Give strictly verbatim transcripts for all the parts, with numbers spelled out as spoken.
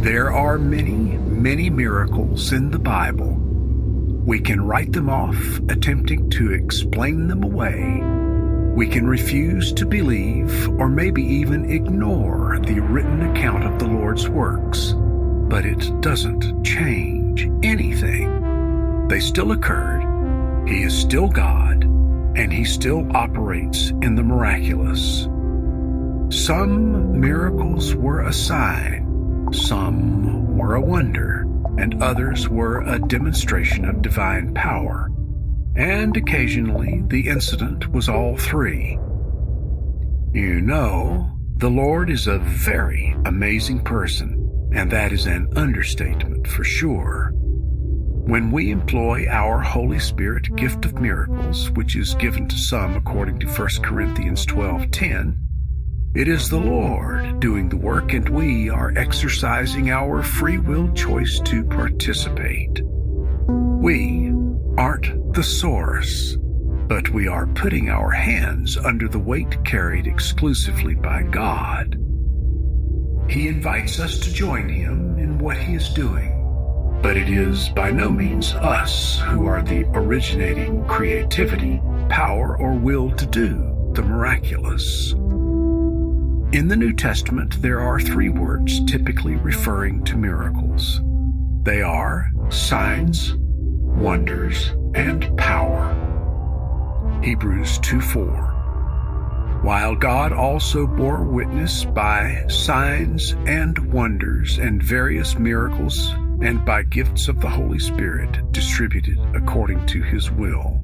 There are many, many miracles in the Bible. We can write them off, attempting to explain them away. We can refuse to believe or maybe even ignore the written account of the Lord's works, but it doesn't change anything. They still occurred. He is still God, and He still operates in the miraculous. Some miracles were a sign, some were a wonder, and others were a demonstration of divine power. And occasionally the incident was all three. You know, the Lord is a very amazing person, and that is an understatement for sure. When we employ our Holy Spirit gift of miracles, which is given to some according to First Corinthians twelve ten, it is the Lord doing the work, and we are exercising our free will choice to participate. We aren't the source, but we are putting our hands under the weight carried exclusively by God. He invites us to join Him in what He is doing, but it is by no means us who are the originating creativity, power, or will to do the miraculous. In the New Testament, there are three words typically referring to miracles. They are signs, wonders, and power. Hebrews two four. While God also bore witness by signs and wonders and various miracles and by gifts of the Holy Spirit distributed according to His will.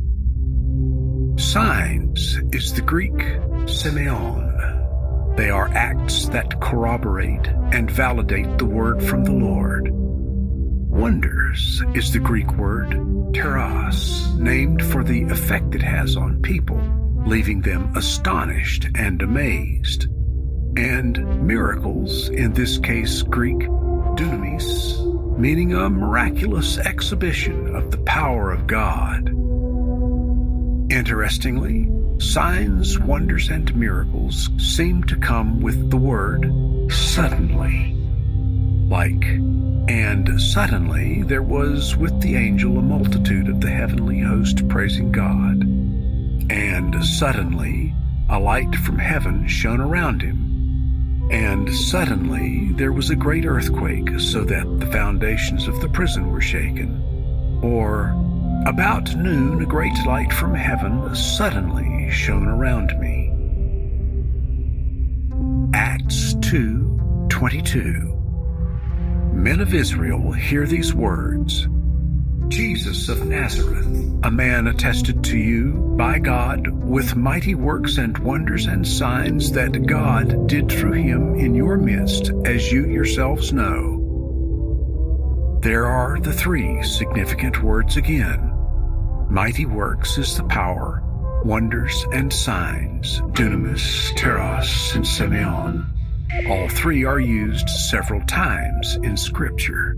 Signs is the Greek semeion. They are acts that corroborate and validate the word from the Lord. Wonders is the Greek word teros, named for the effect it has on people, leaving them astonished and amazed. And miracles, in this case Greek dunamis, meaning a miraculous exhibition of the power of God. Interestingly, signs, wonders, and miracles seem to come with the word suddenly. Like, and suddenly there was with the angel a multitude of the heavenly host praising God. And suddenly a light from heaven shone around him. And suddenly there was a great earthquake, so that the foundations of the prison were shaken. Or, about noon a great light from heaven suddenly shone around me. Acts two twenty-two. Men of Israel, hear these words. Jesus of Nazareth, a man attested to you by God with mighty works and wonders and signs that God did through him in your midst, as you yourselves know. There are the three significant words again. Mighty works is the power, wonders and signs, dunamis, teros, and semeion. All three are used several times in Scripture.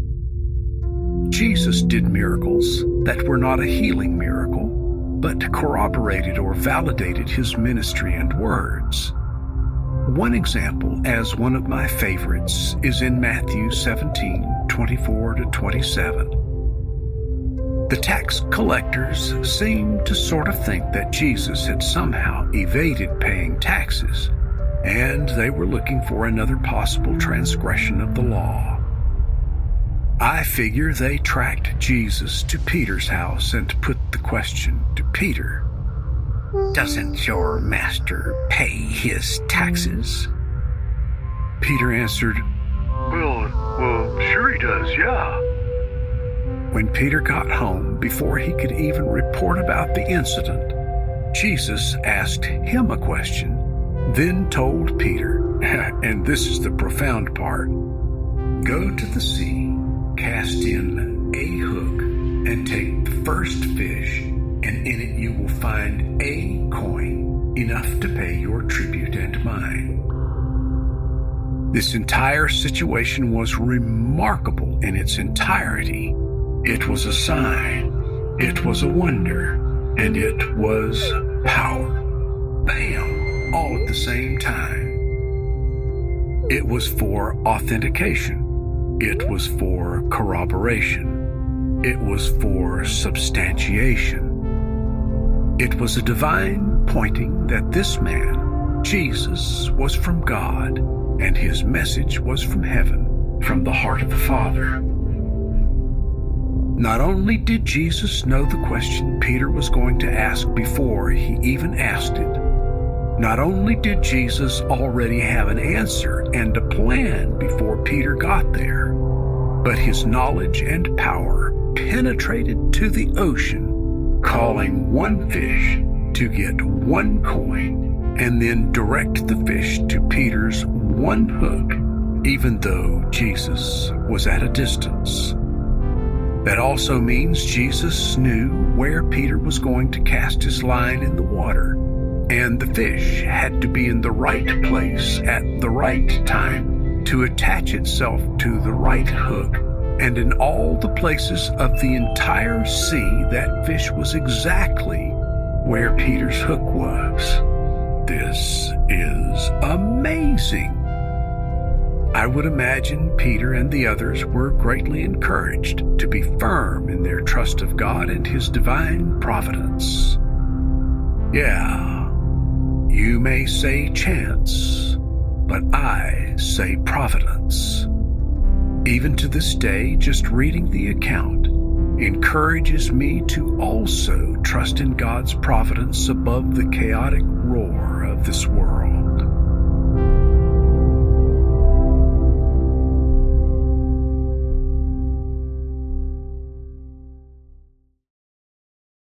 Jesus did miracles that were not a healing miracle, but corroborated or validated his ministry and words. One example, as one of my favorites, is in Matthew seventeen twenty-four to twenty-seven. The tax collectors seemed to sort of think that Jesus had somehow evaded paying taxes, and they were looking for another possible transgression of the law. I figure they tracked Jesus to Peter's house and put the question to Peter, "Doesn't your master pay his taxes?" Peter answered, Well, well, sure he does, yeah. When Peter got home, before he could even report about the incident, Jesus asked him a question, then told Peter, and this is the profound part, "Go to the sea, cast in a hook, and take the first fish, and in it you will find a coin, enough to pay your tribute and mine." This entire situation was remarkable in its entirety. It was a sign, it was a wonder, and it was power. Bam! All at the same time. It was for authentication. It was for corroboration. It was for substantiation. It was a divine pointing that this man, Jesus, was from God, and his message was from heaven, from the heart of the Father. Not only did Jesus know the question Peter was going to ask before he even asked it, not only did Jesus already have an answer and a plan before Peter got there, but his knowledge and power penetrated to the ocean, calling one fish to get one coin, and then direct the fish to Peter's one hook, even though Jesus was at a distance. That also means Jesus knew where Peter was going to cast his line in the water, and the fish had to be in the right place at the right time to attach itself to the right hook. And in all the places of the entire sea, that fish was exactly where Peter's hook was. This is amazing. I would imagine Peter and the others were greatly encouraged to be firm in their trust of God and his divine providence. Yeah, you may say chance, but I say providence. Even to this day, just reading the account encourages me to also trust in God's providence above the chaotic roar of this world.